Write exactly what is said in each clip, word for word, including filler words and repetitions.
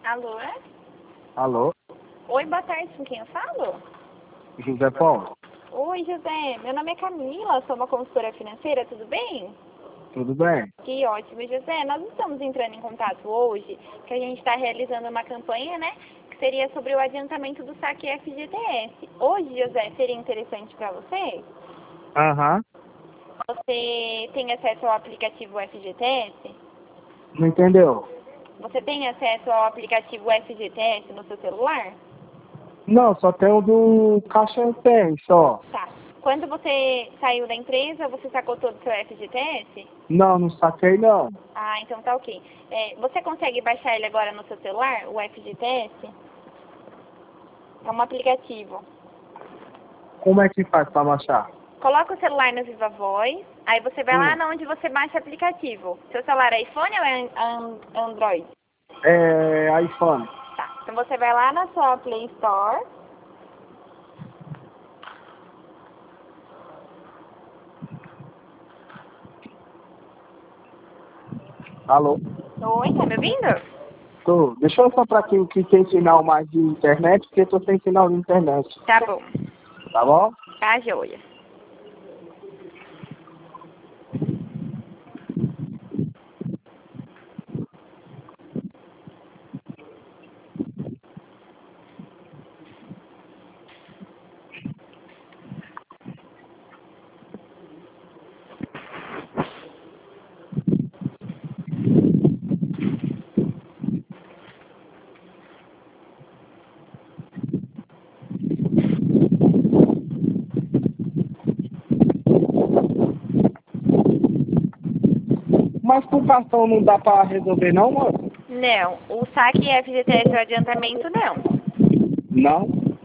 Alô? Alô? Oi, boa tarde, com quem eu falo? José Paulo? Oi, José. Meu nome é Camila, sou uma consultora financeira, tudo bem? Tudo bem? Que ótimo, José. Nós estamos entrando em contato hoje, que a gente está realizando uma campanha, né? Que seria sobre o adiantamento do saque F G T S. Hoje, José, seria interessante para você? Aham. Você tem acesso ao aplicativo F G T S? Não entendeu? Você tem acesso ao aplicativo F G T S no seu celular? Não, só tem o do Caixa Tem, só. Tá. Quando você saiu da empresa, você sacou todo o seu F G T S? Não, não saquei não. Ah, então tá ok. É, você consegue baixar ele agora no seu celular, o F G T S? É um aplicativo. Como é que faz pra baixar? Coloca o celular no Viva Voz, aí você vai lá Hum. na onde você baixa aplicativo. Seu celular é iPhone ou é an- Android? É iPhone. Tá. Então você vai lá na sua Play Store. Alô? Oi, tá me ouvindo? Tô. Deixa eu só pra quem que tem sinal mais de internet, porque eu tô sem sinal de internet. Tá bom. Tá bom? Tá, joia. Mas com cartão não dá pra resolver não, mano? Não, o saque F G T S e o adiantamento não. Não?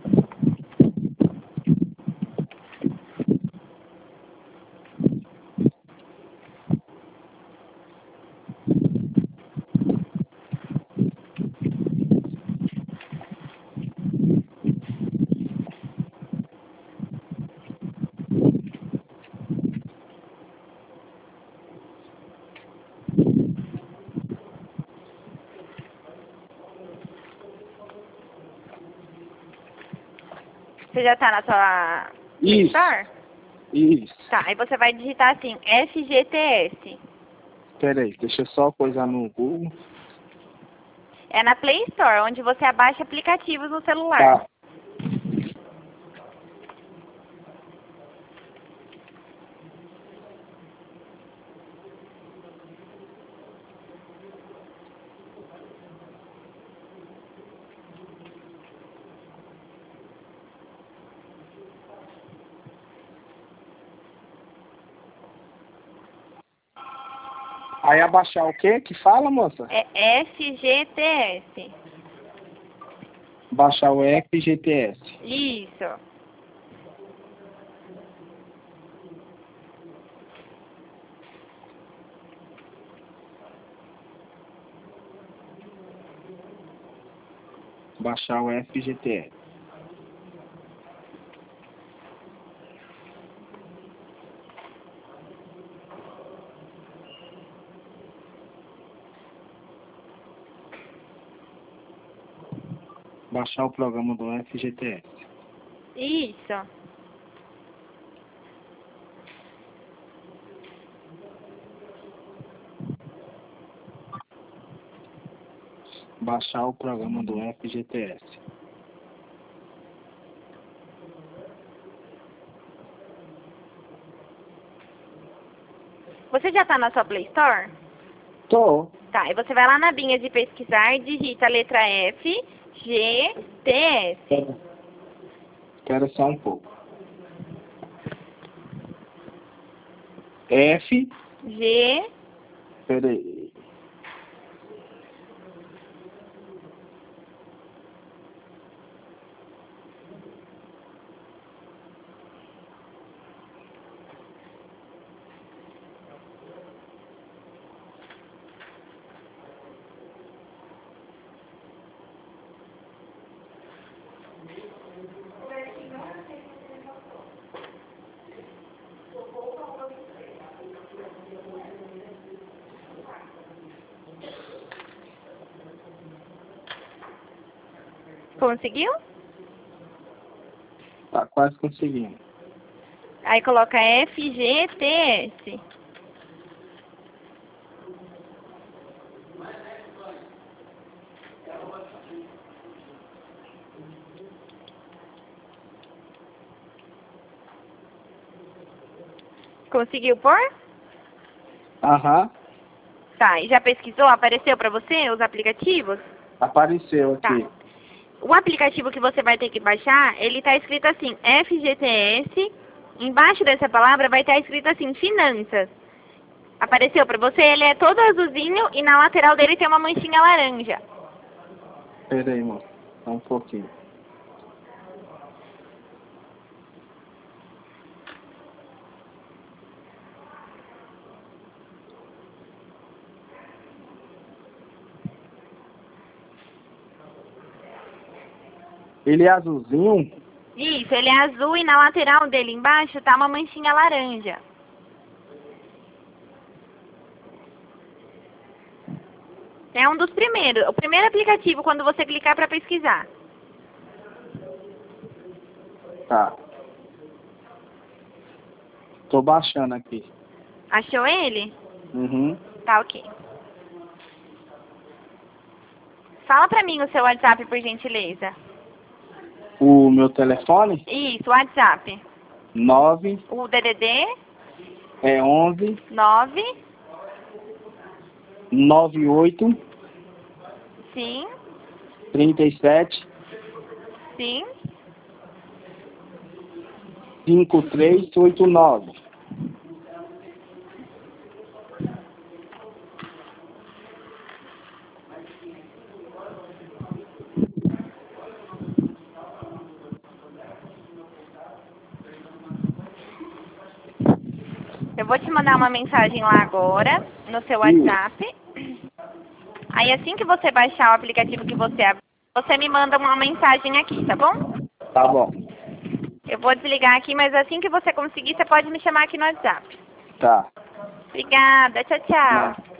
Você já tá na sua Play Isso. Store? Isso. Tá, aí você vai digitar assim, F G T S. Pera aí, deixa eu só coisar no Google. É na Play Store, onde você abaixa aplicativos no celular. Tá. Aí abaixar o quê? Que fala, moça? É F G T S. Baixar o F G T S. Isso. Baixar o F G T S. Baixar o programa do F G T S. Isso. Baixar o programa do F G T S. Você já tá na sua Play Store? Tô. Tá, aí você vai lá na abinha de pesquisar, digita a letra F G T S. Espera só um pouco. F. G. Pera aí. Conseguiu? Tá quase conseguindo. Aí coloca F G T S. Conseguiu pôr? Aham. Tá, e já pesquisou? Apareceu pra você os aplicativos? Apareceu Tá. aqui. O aplicativo que você vai ter que baixar, ele tá escrito assim, F G T S. Embaixo dessa palavra vai estar escrito assim, finanças. Apareceu pra você? Ele é todo azulzinho e na lateral dele tem uma manchinha laranja. Pera aí, moço. Só um pouquinho. Ele é azulzinho? Isso, ele é azul e na lateral dele embaixo tá uma manchinha laranja. É um dos primeiros. O primeiro aplicativo quando você clicar para pesquisar. Tá. Tô baixando aqui. Achou ele? Uhum. Tá, ok. Fala pra mim o seu WhatsApp, por gentileza. O meu telefone? Isso, WhatsApp. nove. O D D D? É onze. nove. nove oito. Sim. trinta e sete. Sim. cinco três oito nove. Eu vou te mandar uma mensagem lá agora, no seu WhatsApp. Aí assim que você baixar o aplicativo que você abre, você me manda uma mensagem aqui, tá bom? Tá bom. Eu vou desligar aqui, mas assim que você conseguir, você pode me chamar aqui no WhatsApp. Tá. Obrigada, tchau, tchau.